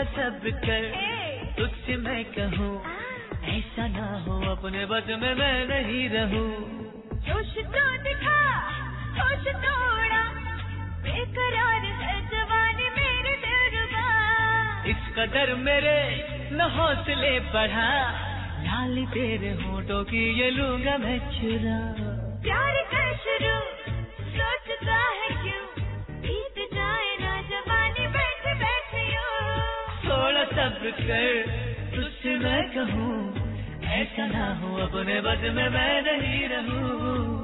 सब कर तुझसे मैं कहूँ, ऐसा ना हो अपने बस में मैं नहीं रहूँ। जोश तो दिखा, होश तोड़ा, बेकरार है जवानी मेरे दिलरुबा। इस कदर मेरे न हौसले बढ़ा, लाली तेरे होठों की ये लूंगा मैं चुरा। प्यार का शुरू सोचता है क्यों, बीत जाए ना जवानी बैठे बैठे यूं। थोड़ा सब्र कर तुझसे मैं कहूँ, ऐसा ना हो अपने बस में मैं नहीं रहूँ।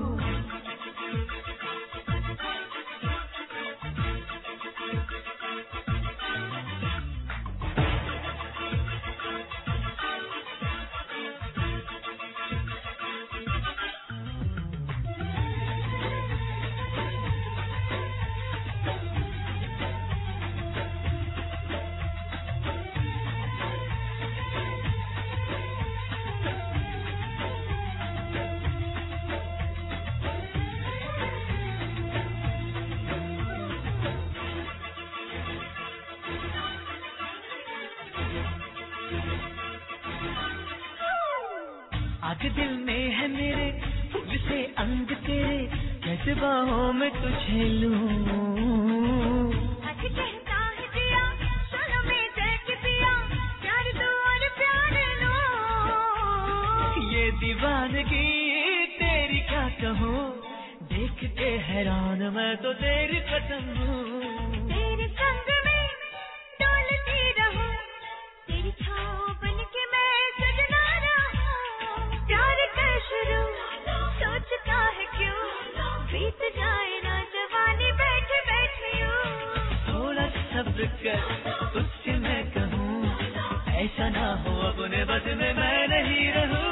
आग दिल में है मेरे, फूल से अंग तेरे, कैसे बाहों में तुझे लूं। आज कहता है दिया, सुनो में जग दिया, प्यार दो और प्यार लो। ये दीवानगी तेरी क्या कहूँ, देख के हैरान मैं तो तेरी कसम हूँ। तेरे संग में डोलती रहूं, तेरी छाँव बन के मैं सजना रहूं। प्यार का शुरू सोचता है क्यों, बीत जाए ना जवानी बैठे बैठे यूं। थोड़ा सब्र कर तुझसे मैं कहूँ, ऐसा ना हो अपने बस में मैं नहीं रहूँ।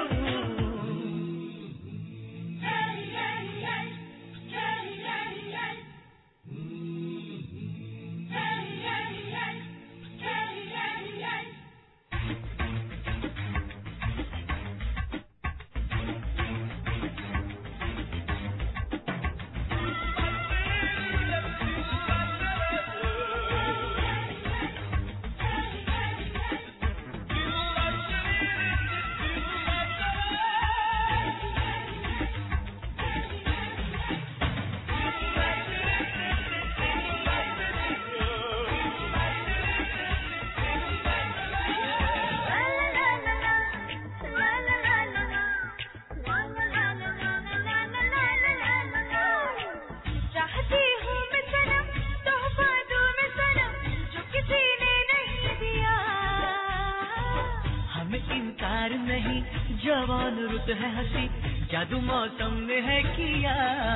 नहीं जवान रुत है हंसी, जादू मौसम ने है किया।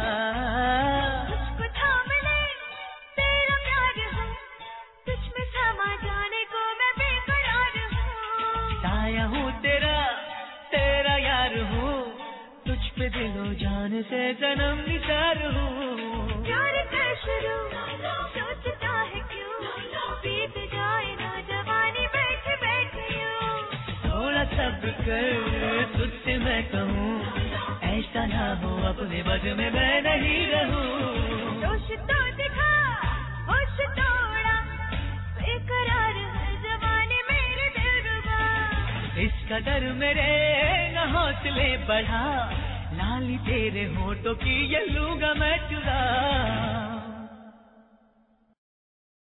तुझको थाम ले तेरा प्यार हो, तुझ में समा जाने को मैं बेकरार हूँ। साया हूँ तेरा तेरा यार हूँ, तुझ पे दिलो जान से जन्म निसार हूँ। प्यार का शुरू सोचता है क्यों, बीत जाए ना जवानी बैठे बैठे यूं। थोड़ा सब्र कर तुझसे मैं कहूँ, ऐसा ना हो अपने बस में मैं नहीं रहूँ। जोश तो दिखा, होश तोड़ा, बेकरार है जवानी मेरे दिलरुबा। इस कदर मेरे न हौसले बढ़ा, लाली तेरे होठों की ये लूंगा मैं चुरा।